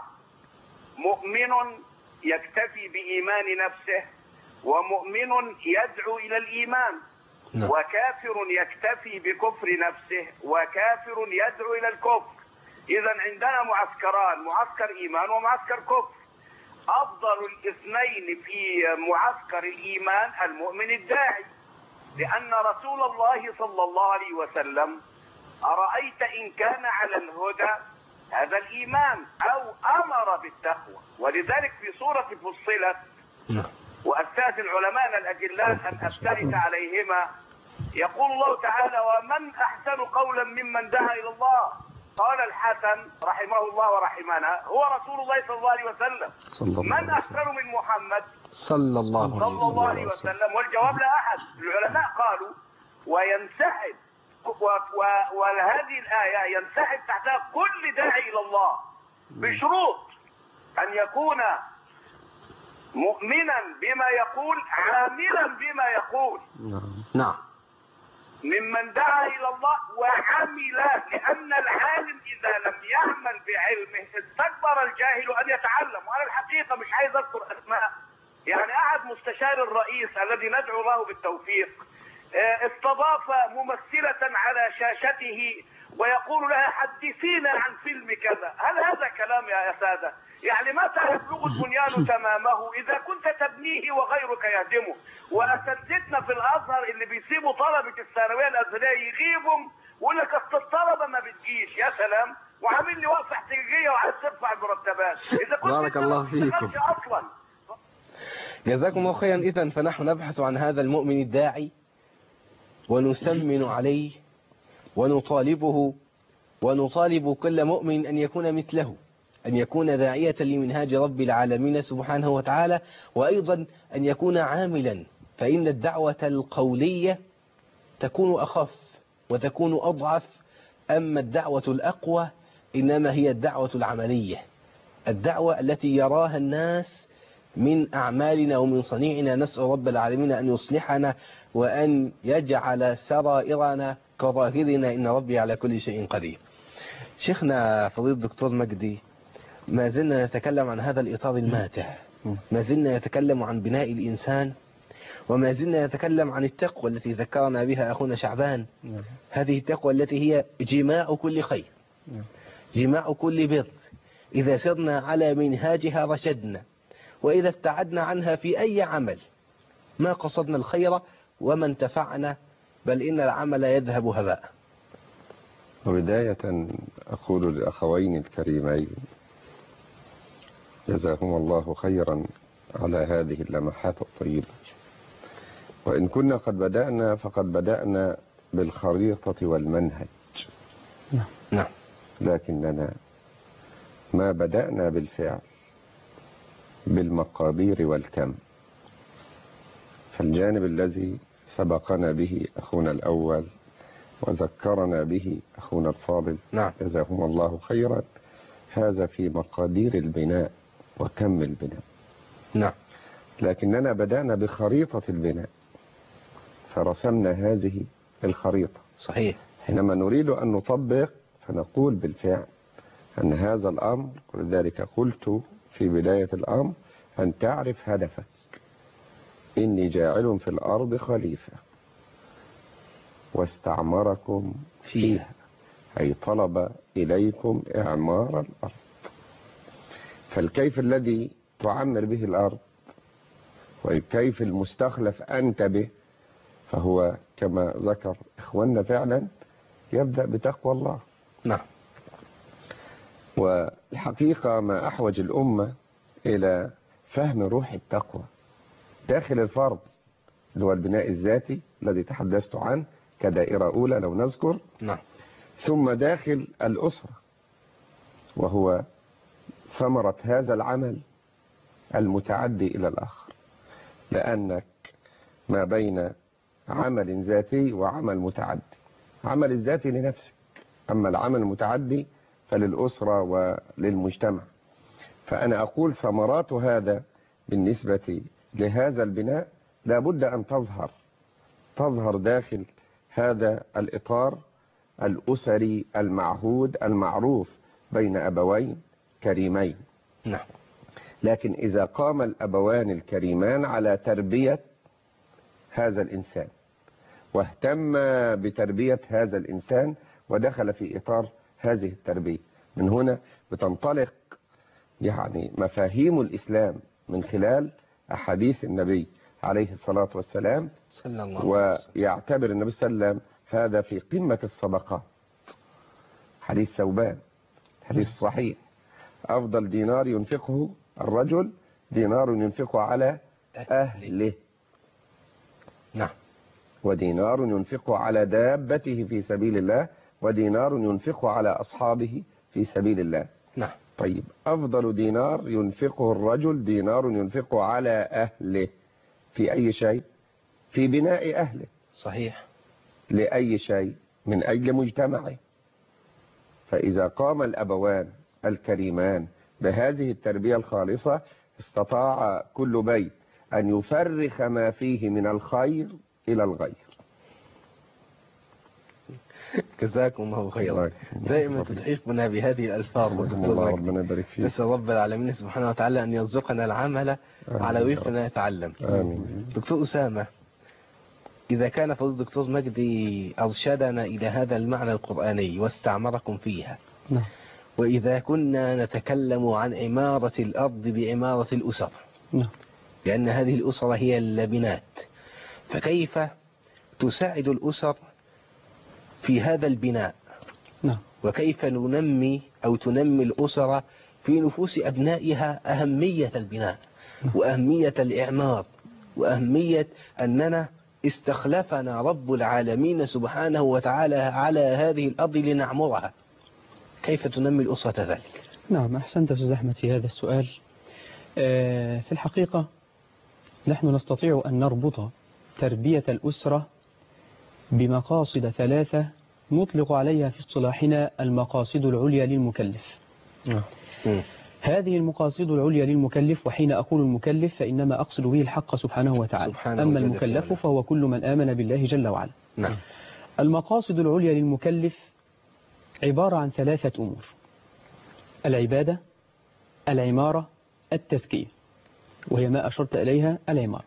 مؤمن يكتفي بإيمان نفسه، ومؤمن يدعو إلى الإيمان، نعم. وكافر يكتفي بكفر نفسه، وكافر يدعو إلى الكفر. إذا عندنا معسكران: معسكر إيمان ومعسكر كفر. أفضل الاثنين في معسكر الإيمان المؤمن الداعي، لأن رسول الله صلى الله عليه وسلم أرأيت إن كان على الهدى هذا الإيمان، أو أمر بالتقوى. ولذلك في سورة فصلت، وأستاذ العلماء الأجلاء أن أشترك عليهما، يقول الله تعالى: ومن أحسن قولا ممن دعا إلى الله. قال الحسن رحمه الله ورحمنا: هو رسول الله صلى الله عليه وسلم. من أحسن من محمد صلى الله صلى الله عليه وسلم؟ والجواب لا أحد. العلماء قالوا: وينسحب وهذه الآية ينسحب تحتها كل داعي إلى الله، بشروط أن يكون مؤمنا بما يقول، عاملا بما يقول. نعم. ممن دعا إلى الله وعمل، لأن العالم إذا لم يعمل بعلمه استكبر الجاهل أن يتعلم. وأنا الحقيقة مش عايز أذكر أسماء، يعني أحد مستشار الرئيس الذي ندعو له بالتوفيق استضاف ممثلة على شاشته ويقول لها: حدثينا عن فيلم كذا. هل هذا كلام يا سادة؟ يعني متى يبلغ البنيان تمامه إذا كنت تبنيه وغيرك يهدمه؟ وأساتذتنا في الأزهر اللي بيسيبوا طلبة الثانوية الأزهرية يغيبهم ويقول لك أصل الطلبة ما بتجيش. يا سلام، وعامل لي وقفة احتجاجية وعايز ترفع المرتبات. إذا كنت بارك الله فيكم. أصلا. جزاكم الله خيرا. إذن فنحن نبحث عن هذا المؤمن الداعي، ونسمن عليه، ونطالبه، ونطالب كل مؤمن أن يكون مثله، أن يكون داعية لمنهاج رب العالمين سبحانه وتعالى، وأيضا أن يكون عاملا. فإن الدعوة القولية تكون أخف وتكون أضعف، أما الدعوة الأقوى إنما هي الدعوة العملية، الدعوة التي يراها الناس من أعمالنا ومن صنيعنا. نسأل رب العالمين أن يصلحنا وأن يجعل سرائرنا كظاهرنا، إن ربي على كل شيء قدير. شيخنا فضيلة الدكتور مجدي، ما زلنا نتكلم عن هذا الإطار الماتع، ما زلنا نتكلم عن بناء الإنسان، وما زلنا نتكلم عن التقوى التي ذكرنا بها أخونا شعبان. هذه التقوى التي هي جماع كل خير، جماع كل بر. إذا سرنا على منهاجها رشدنا، وإذا ابتعدنا عنها في أي عمل ما قصدنا الخير وما انتفعنا، بل إن العمل يذهب هباء. وبداية أقول للأخوين الكريمين جزاهم الله خيرا على هذه اللمحات الطيبة. وإن كنا قد بدأنا فقد بدأنا بالخريطة والمنهج، نعم، لكننا ما بدأنا بالفعل، بالمقادير والكم. فالجانب الذي سبقنا به أخونا الأول وذكرنا به أخونا الفاضل نعم. جزاهم الله خيرا. هذا في مقادير البناء وكم البناء. نعم. لكننا بدأنا بخريطة البناء فرسمنا هذه الخريطة. صحيح. حينما نريد أن نطبق فنقول بالفعل أن هذا الأمر، ولذلك قلت في بداية الأمر أن تعرف هدفك. إني جاعل في الأرض خليفة واستعمركم فيها، أي طلب إليكم إعمار الأرض. فالكيف الذي تعمر به الأرض والكيف المستخلف أنت به فهو كما ذكر إخواننا فعلا يبدأ بتقوى الله. نعم. والحقيقة ما أحوج الأمة إلى فهم روح التقوى داخل الفرد، اللي هو البناء الذاتي الذي تحدثت عنه كدائرة أولى لو نذكر. نعم. ثم داخل الأسرة، وهو ثمرة هذا العمل المتعدي إلى الآخر، لأنك ما بين عمل ذاتي وعمل متعدي. عمل الذاتي لنفسك، أما العمل المتعدي فللأسرة وللمجتمع. فأنا أقول ثمرات هذا بالنسبة لهذا البناء لابد أن تظهر تظهر داخل هذا الإطار الأسري المعهود المعروف بين أبوين كريمين. نعم. لكن إذا قام الأبوان الكريمان على تربية هذا الإنسان واهتم بتربية هذا الإنسان ودخل في إطار هذه التربية، من هنا بتنطلق يعني مفاهيم الإسلام من خلال أحاديث النبي عليه الصلاة والسلام صلى الله عليه وسلم. ويعتبر النبي صلى الله عليه وسلم هذا في قمة الصدقات. حديث ثوبان، حديث صحيح: أفضل دينار ينفقه الرجل دينار ينفقه على أهله. نعم. ودينار ينفقه على دابته في سبيل الله، ودينار ينفقه على أصحابه في سبيل الله. نعم. طيب، أفضل دينار ينفقه الرجل دينار ينفقه على أهله في أي شيء؟ في بناء أهله. صحيح. لأي شيء؟ من أجل مجتمعه. فإذا قام الأبوان الكريمان بهذه التربية الخالصة استطاع كل بيت أن يفرخ ما فيه من الخير إلى الغير. جزاكم الله خيرا. دائما تتحفنا بهذه الألفاظ. الله ربنا يبارك فيك. نسأل رب العالمين سبحانه وتعالى أن يرزقنا العمل على وفق ما نتعلم. آمين. دكتور أسامة، إذا كان فضل دكتور مجدي أرشدنا إلى هذا المعنى القرآني واستعمركم فيها، نعم. وإذا كنا نتكلم عن عمارة الأرض بعمارة الأسر، نعم. لأن هذه الأسرة هي اللبنات، فكيف تساعد الأسر في هذا البناء؟ نعم. وكيف ننمي أو تنمي الأسرة في نفوس أبنائها أهمية البناء وأهمية الإعمار وأهمية أننا استخلفنا رب العالمين سبحانه وتعالى على هذه الأرض لنعمرها؟ كيف تنمي الأسرة ذلك؟ نعم، أحسنت أستاذ أحمد في هذا السؤال. في الحقيقة نحن نستطيع أن نربط تربية الأسرة بمقاصد ثلاثة نطلق عليها في اصطلاحنا المقاصد العليا للمكلف. م. هذه المقاصد العليا للمكلف، وحين أقول المكلف فإنما أقصد به الحق سبحانه وتعالى. سبحانه أما وجل المكلف فعلا. فهو كل من آمن بالله جل وعلا. نعم. المقاصد العليا للمكلف عبارة عن ثلاثة أمور: العبادة، العمارة، التزكية، وهي ما أشرت إليها العمارة.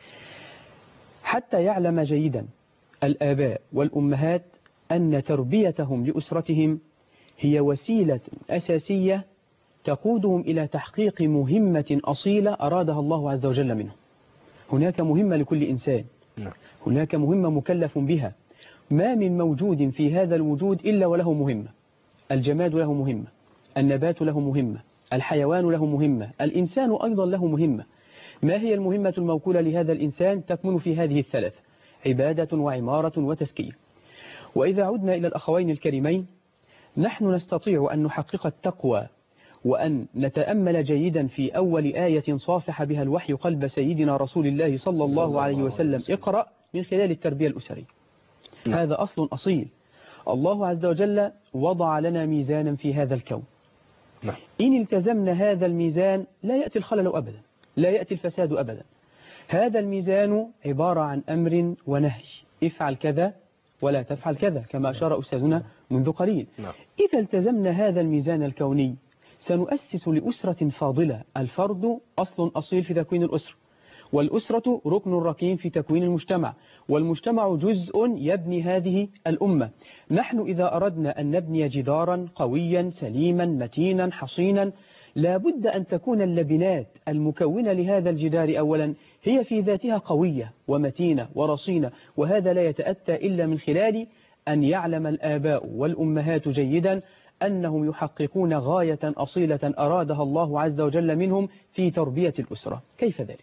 حتى يعلم جيدا الآباء والأمهات أن تربيتهم لأسرتهم هي وسيلة أساسية تقودهم إلى تحقيق مهمة أصيلة أرادها الله عز وجل منهم. هناك مهمة لكل إنسان، هناك مهمة مكلف بها. ما من موجود في هذا الوجود إلا وله مهمة. الجماد له مهمة، النبات له مهمة، الحيوان له مهمة، الإنسان أيضا له مهمة. ما هي المهمة الموكولة لهذا الإنسان؟ تكمن في هذه الثلاثة: عبادة وعمارة وتزكية. وإذا عدنا إلى الأخوين الكريمين، نحن نستطيع أن نحقق التقوى وأن نتأمل جيدا في أول آية صافح بها الوحي قلب سيدنا رسول الله صلى الله عليه وسلم: اقرأ، من خلال التربية الأسرية. هذا أصل أصيل الله عز وجل وضع لنا ميزانا في هذا الكون، نعم. إن التزمنا هذا الميزان لا يأتي الخلل أبدا، لا يأتي الفساد أبدا. هذا الميزان عبارة عن أمر ونهي، افعل كذا ولا تفعل كذا كما أشار أستاذنا منذ قليل. نعم. إذا التزمنا هذا الميزان الكوني سنؤسس لأسرة فاضلة. الفرد أصل أصيل في تكوين الأسرة، والأسرة ركن ركين في تكوين المجتمع، والمجتمع جزء يبني هذه الأمة. نحن إذا أردنا أن نبني جدارا قويا سليما متينا حصينا لابد أن تكون اللبنات المكونة لهذا الجدار أولا هي في ذاتها قوية ومتينة ورصينة، وهذا لا يتأتى إلا من خلال أن يعلم الآباء والأمهات جيدا أنهم يحققون غاية أصيلة أرادها الله عز وجل منهم في تربية الأسرة. كيف ذلك؟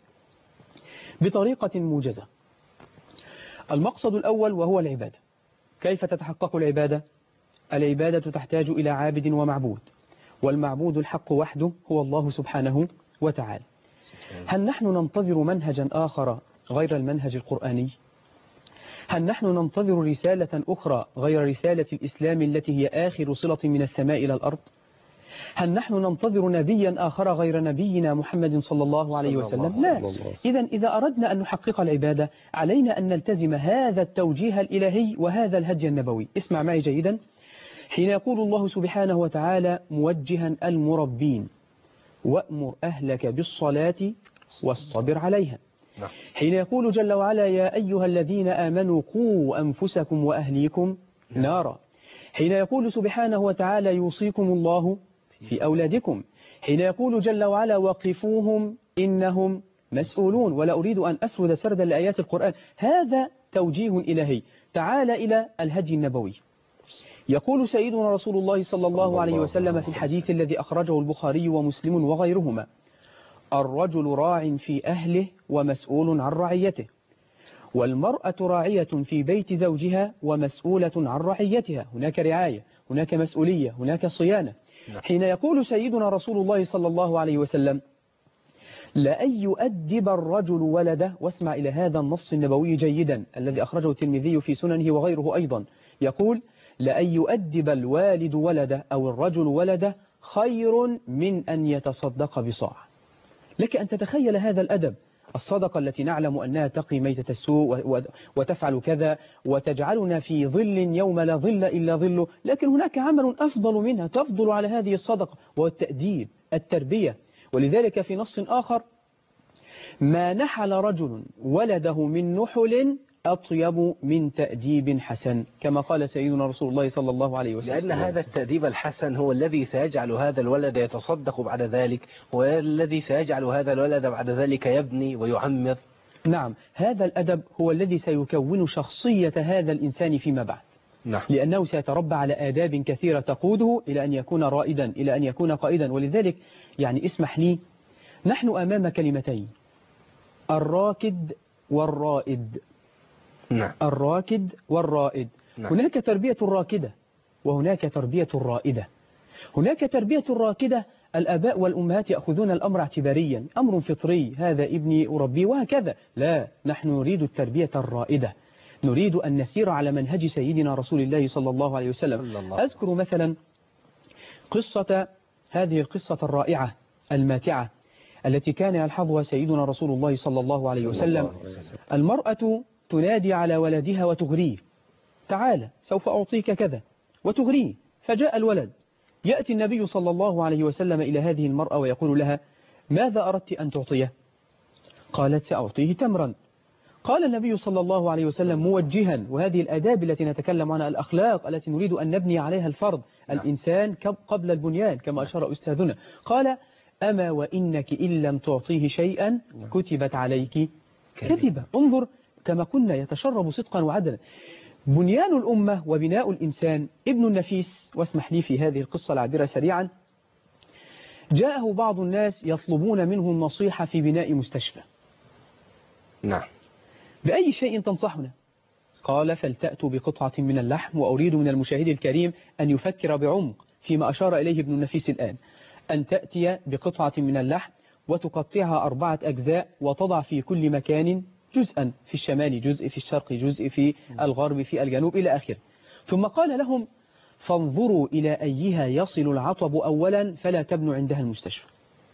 بطريقة موجزة. المقصد الأول وهو العبادة. كيف تتحقق العبادة؟ العبادة تحتاج إلى عابد ومعبود، والمعبود الحق وحده هو الله سبحانه وتعالى. هل نحن ننتظر منهجا آخر غير المنهج القرآني؟ هل نحن ننتظر رسالة أخرى غير رسالة الإسلام التي هي آخر صلة من السماء إلى الأرض؟ هل نحن ننتظر نبيا آخر غير نبينا محمد صلى الله عليه وسلم؟ لا. إذا إذا أردنا أن نحقق العبادة علينا أن نلتزم هذا التوجيه الإلهي وهذا الهدي النبوي. اسمع معي جيدا. حين يقول الله سبحانه وتعالى موجها المربين وأمر أهلك بالصلاة واصطبر عليها، حين يقول جل وعلا يا أيها الذين آمنوا قوا أنفسكم وأهليكم نارا، حين يقول سبحانه وتعالى يوصيكم الله في أولادكم، حين يقول جل وعلا وقفوهم إنهم مسؤولون، ولا أريد أن أسرد سردا لآيات القرآن. هذا توجيه إلهي. تعال إلى الهدي النبوي. يقول سيدنا رسول الله صلى الله عليه وسلم في الحديث الذي أخرجه البخاري ومسلم وغيرهما: الرجل راع في أهله ومسؤول عن رعيته، والمرأة راعية في بيت زوجها ومسؤولة عن رعيتها. هناك رعاية، هناك مسؤولية، هناك صيانة. حين يقول سيدنا رسول الله صلى الله عليه وسلم لأن يؤدب الرجل ولده، واسمع إلى هذا النص النبوي جيدا الذي أخرجه الترمذي في سننه وغيره أيضا، يقول لأن يؤدب الوالد ولده أو الرجل ولده خير من أن يتصدق بصاع. لك أن تتخيل هذا الأدب، الصدقة التي نعلم أنها تقي ميتة السوء وتفعل كذا وتجعلنا في ظل يوم لا ظل إلا ظله، لكن هناك عمل أفضل منها تفضل على هذه الصدقة، وهو التأديب، التربية. ولذلك في نص آخر: ما نحل رجل ولده من نحل أطيب من تأديب حسن، كما قال سيدنا رسول الله صلى الله عليه وسلم. لأن هذا التأديب الحسن هو الذي سيجعل هذا الولد يتصدق بعد ذلك، هو الذي سيجعل هذا الولد بعد ذلك يبني ويعمر. نعم، هذا الأدب هو الذي سيكون شخصية هذا الإنسان فيما بعد. نعم. لأنه سيتربى على آداب كثيرة تقوده إلى أن يكون رائدا، إلى أن يكون قائدا. ولذلك يعني اسمح لي، نحن أمام كلمتين: الراكد والرائد. نعم. الراكد والرائد. نعم. هناك تربية الراكدة وهناك تربية الرائدة. هناك تربية الراكدة الآباء والأمهات يأخذون الأمر اعتباريا، أمر فطري، هذا ابني أربيه وهكذا. لا، نحن نريد التربية الرائدة، نريد أن نسير على منهج سيدنا رسول الله صلى الله عليه وسلم. أذكر مثلا قصة، هذه القصة الرائعة الماتعة التي كان يلحظها سيدنا رسول الله صلى الله عليه وسلم. المرأة تنادي على ولدها وتغريه: تعال سوف أعطيك كذا، وتغريه. فجاء الولد، يأتي النبي صلى الله عليه وسلم إلى هذه المرأة ويقول لها: ماذا أردت أن تعطيه؟ قالت: سأعطيه تمرا. قال النبي صلى الله عليه وسلم موجها، وهذه الآداب التي نتكلم عنها، الأخلاق التي نريد أن نبني عليها الفرد، الإنسان قبل البنيان كما أشار أستاذنا، قال: أما وإنك إن لم تعطيه شيئا كتبت عليك كذبة. انظر كما كنا يتشرب صدقا وعدلا. بنيان الأمة وبناء الإنسان ابن النفيس. واسمح لي في هذه القصة العابرة سريعا: جاءه بعض الناس يطلبون منه النصيحة في بناء مستشفى. نعم. بأي شيء تنصحنا؟ قال: فلتأتوا بقطعة من اللحم. وأريد من المشاهد الكريم أن يفكر بعمق فيما أشار إليه ابن النفيس الآن، أن تأتي بقطعة من اللحم وتقطعها أربعة أجزاء وتضع في كل مكان جزءا، في الشمال جزء، في الشرق جزء، في الغرب، في الجنوب، إلى آخره. ثم قال لهم فانظروا إلى أيها يصل العطب أولا فلا تبنوا عندها المستشفى.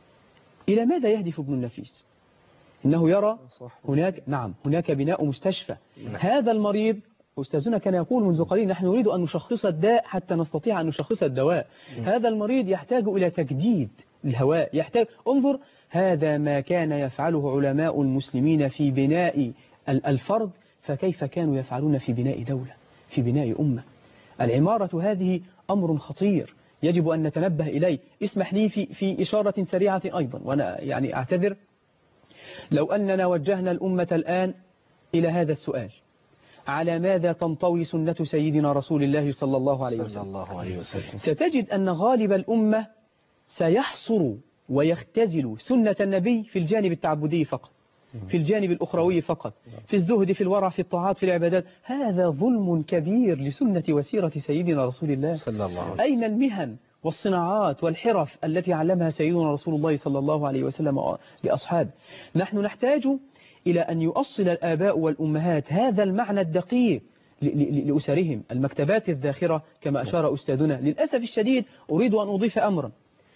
إلى ماذا يهدف ابن النفيس؟ إنه يرى هناك نعم هناك بناء مستشفى. هذا المريض أستاذنا كان يقول منذ قليل نحن نريد أن نشخص الداء حتى نستطيع أن نشخص الدواء. هذا المريض يحتاج إلى تجديد الهواء، يحتاج انظر هذا ما كان يفعله علماء المسلمين في بناء الفرد، فكيف كانوا يفعلون في بناء دولة، في بناء أمة. العمارة هذه أمر خطير يجب أن نتنبه إليه. اسمح لي في, في إشارة سريعة أيضا، وأنا يعني أعتذر، لو أننا وجهنا الأمة الآن إلى هذا السؤال: على ماذا تنطوي سنة سيدنا رسول الله صلى الله عليه وسلم؟ الله عليه وسلم ستجد أن غالب الأمة سيحصر ويختزل سنة النبي في الجانب التعبدي فقط، في الجانب الأخروي فقط، في الزهد، في الورع، في الطاعات، في العبادات. هذا ظلم كبير لسنة وسيرة سيدنا رسول الله صلى الله عليه وسلم. أين المهن والصناعات والحرف التي علمها سيدنا رسول الله صلى الله عليه وسلم لأصحابه؟ نحن نحتاج إلى أن يؤصل الآباء والأمهات هذا المعنى الدقيق لأسرهم. المكتبات الذاخرة كما أشار أستاذنا، للأسف الشديد أريد أن أضيف أمرا: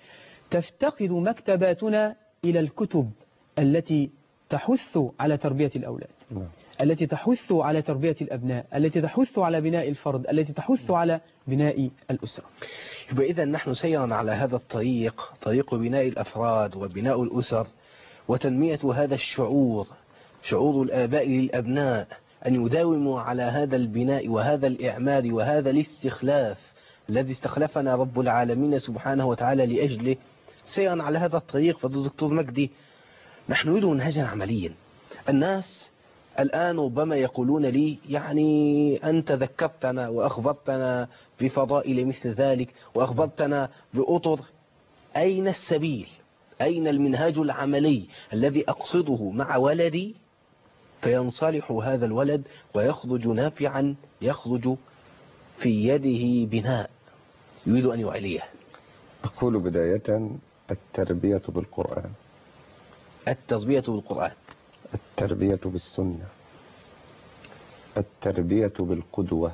تفتقد مكتباتنا إلى الكتب التي تحث على تربية الأولاد، التي تحث على تربية الأبناء، التي تحث على بناء الفرد، التي تحث على بناء الأسرة. يبقى إذن نحن سيرا على هذا الطريق، طريق بناء الأفراد وبناء الأسر وتنمية هذا الشعور، شعور الآباء للأبناء أن يداوموا على هذا البناء وهذا الإعمار وهذا الاستخلاف الذي استخلفنا رب العالمين سبحانه وتعالى لأجله. سيرا على هذا الطريق فضل الدكتور مجدي، نحن نريد منهجا عمليا. الناس الآن ربما يقولون لي يعني أنت ذكرتنا وأخبرتنا بفضائل مثل ذلك وأخبرتنا بأطر، أين السبيل؟ أين المنهاج العملي الذي أقصده مع ولدي فينصلح هذا الولد ويخرج نافعا، يخرج في يده بناء يريد أن يعليه؟ أقول بداية التربية بالقرآن، التربية بالقرآن، التربية بالسنة، التربية بالقدوة،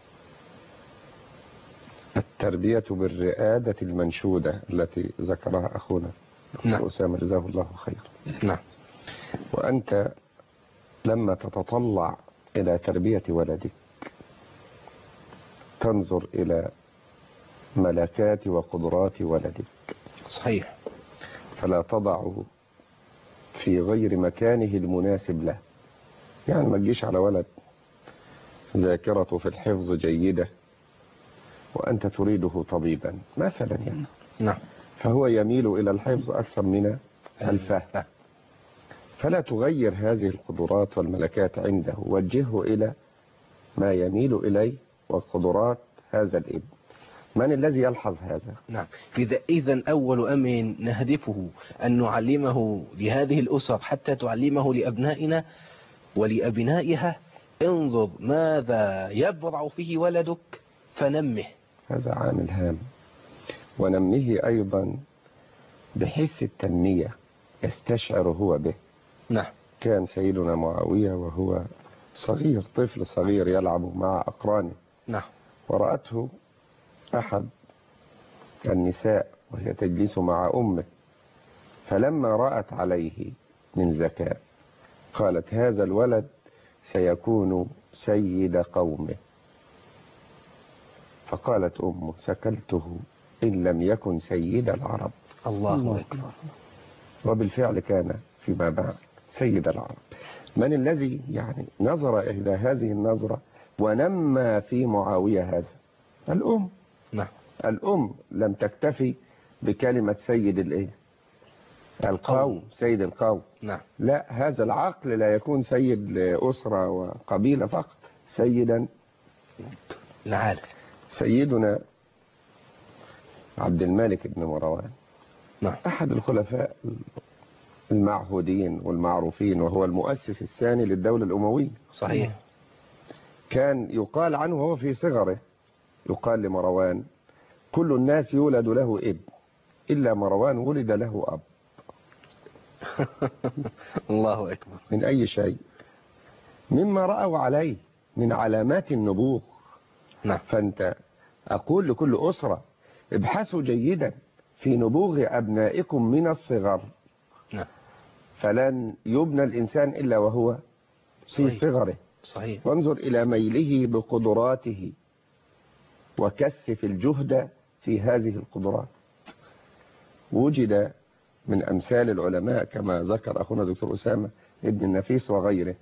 التربية بالرئادة المنشودة التي ذكرها أخونا نعم. أسامة جزاه الله خير. نعم. وأنت لما تتطلع إلى تربية ولدك تنظر إلى ملكات وقدرات ولدك، صحيح، فلا تضعه في غير مكانه المناسب له. يعني ما تجيش على ولد ذاكرته في الحفظ جيدة وأنت تريده طبيبا مثلا، يعني نعم، فهو يميل إلى الحفظ أكثر من الفهم، فلا تغير هذه القدرات والملكات عنده، وجهه إلى ما يميل إليه وقدرات هذا الابن. من الذي يلحظ هذا؟ نعم. إذن أول أمر نهدفه أن نعلمه لهذه الأسر حتى تعلمه لأبنائنا ولأبنائها. انظر ماذا يبرع فيه ولدك فنمه، هذا عامل هام. ونمه أيضا بحس التنمية يستشعر هو به. نعم. كان سيدنا معاوية وهو صغير، طفل صغير يلعب مع أقرانه، نعم، ورأته أحد النساء وهي تجلس مع أمه، فلما رأت عليه من ذكاء قالت هذا الولد سيكون سيد قومه. فقالت أمه سكلته إن لم يكن سيد العرب. الله أكبر. وبالفعل كان فيما بعد سيد العرب. من الذي يعني نظر إلى هذه النظرة ونمى في معاوية هذا؟ الأم. نعم. الأم لم تكتفي بكلمة سيد الإيه؟ القوم، سيد القوم. نعم. لا، هذا العقل لا يكون سيد لأسرة وقبيلة فقط، سيدا العالم. سيدنا عبد الملك بن مروان، نعم، أحد الخلفاء المعهودين والمعروفين، وهو المؤسس الثاني للدولة الأموية. صحيح. كان يقال عنه وهو في صغره، يقال لمروان كل الناس يولد له ابن إلا مروان ولد له أب. الله أكبر. من أي شيء؟ مما رأوا عليه من علامات النبوغ نعم. فأنت أقول لكل أسرة ابحثوا جيدا في نبوغ أبنائكم من الصغر. نعم. فلن يبنى الإنسان إلا وهو في صحيح. صغره. صحيح. وانظر إلى ميله بقدراته وكثف الجهد في هذه القدرات. وجد من أمثال العلماء كما ذكر أخونا دكتور أسامة ابن النفيس وغيره،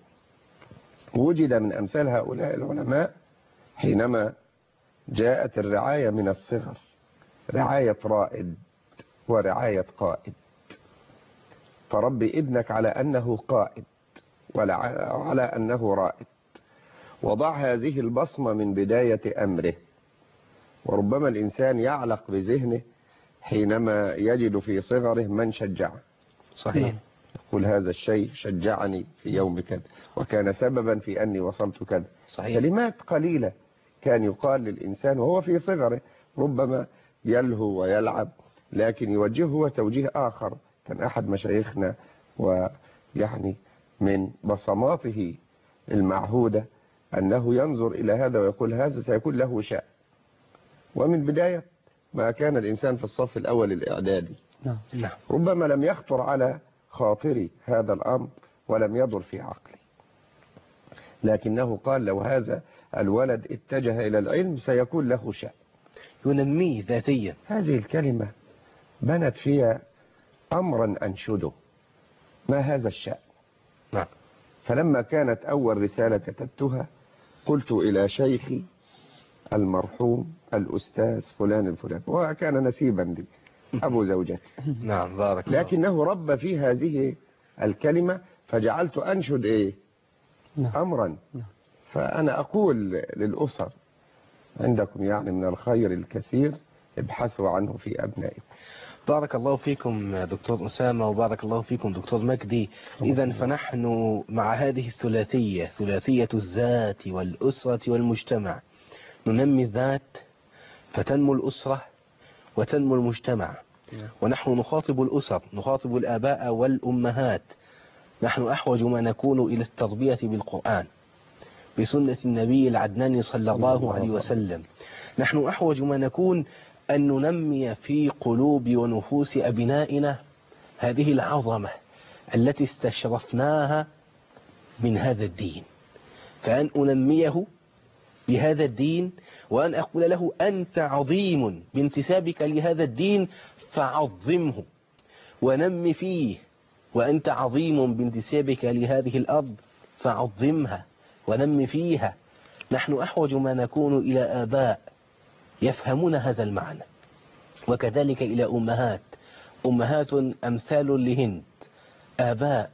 وجد من أمثال هؤلاء العلماء حينما جاءت الرعاية من الصغر، رعاية رائد ورعاية قائد. فربي ابنك على أنه قائد وعلى أنه رائد، وضع هذه البصمة من بداية أمره. وربما الإنسان يعلق بذهنه حينما يجد في صغره من شجعه. صحيح. يقول هذا الشيء شجعني في يوم كذا وكان سببا في أني وصلت كذا. صحيح. كلمات قليلة كان يقال للإنسان وهو في صغره، ربما يلهو ويلعب، لكن يوجهه توجيه آخر. كان أحد مشايخنا ويعني من بصماته المعهودة أنه ينظر إلى هذا ويقول هذا سيكون له شأن. ومن بداية ما كان الإنسان في الصف الأول الإعدادي نعم. نعم. ربما لم يخطر على خاطري هذا الأمر ولم يضر في عقلي، لكنه قال لو هذا الولد اتجه إلى العلم سيكون له شأن، ينميه ذاتيا. هذه الكلمة بنت فيها أمرا أنشده، ما هذا الشأن؟ نعم. فلما كانت أول رسالة كتبتها قلت إلى شيخي المرحوم الأستاذ فلان الفلان، وكان نسيبا لي أبو زوجتي. نعم. بارك الله. لكنه رب في هذه الكلمة فجعلت أنشد إيه؟ نعم. أمرا. نعم. فأنا أقول للأسر عندكم يعني من الخير الكثير، ابحثوا عنه في أبنائكم. بارك الله فيكم دكتور أسامة وبارك الله فيكم دكتور مجدي. إذا فنحن مع هذه الثلاثية، ثلاثية الذات والأسرة والمجتمع، ننمي الذات فتنمو الأسرة وتنمو المجتمع. ونحن نخاطب الأسر، نخاطب الآباء والأمهات. نحن أحوج ما نكون إلى التربية بالقرآن بسنة النبي العدناني صلى الله عليه وسلم. نحن أحوج ما نكون أن ننمي في قلوب ونفوس أبنائنا هذه العظمة التي استشرفناها من هذا الدين، فأن أنميه بهذا الدين وأن أقول له أنت عظيم بانتسابك لهذا الدين فعظمه ونم فيه، وأنت عظيم بانتسابك لهذه الأرض فعظمها ونم فيها. نحن أحوج ما نكون إلى آباء يفهمون هذا المعنى، وكذلك إلى أمهات، أمهات أمثال لهند، آباء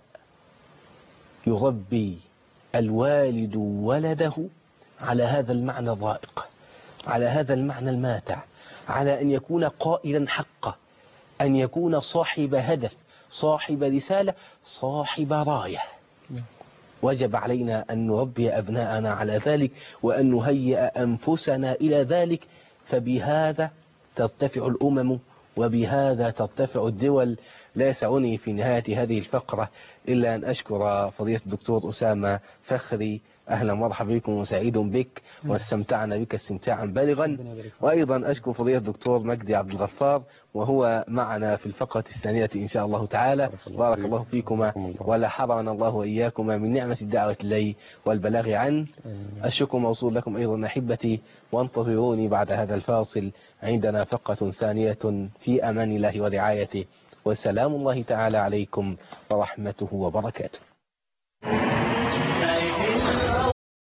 يربي الوالد ولده على هذا المعنى الضائق، على هذا المعنى الماتع، على أن يكون قائلا حقه، أن يكون صاحب هدف، صاحب رسالة، صاحب راية. وجب علينا أن نربي أبناءنا على ذلك وأن نهيئ أنفسنا إلى ذلك، فبهذا ترتفع الأمم وبهذا ترتفع الدول. لا يسعني في نهاية هذه الفقرة إلا أن أشكر فضيلة الدكتور أسامة فخري، أهلا مرحبا بكم وسعيد بك واستمتعنا بك استمتاعا بالغا. وأيضا أشكر فضيلة الدكتور مجدي عبد الغفار وهو معنا في الفقرة الثانية إن شاء الله تعالى. بارك الله فيكما ولا حرمنا الله وإياكما من نعمة الدعوة إليه والبلاغ عنه. الشكر موصول لكم أيضا أحبتي، وانتظروني بعد هذا الفاصل عندنا فقرة ثانية في أمان الله ورعايته، وسلام الله تعالى عليكم ورحمته وبركاته.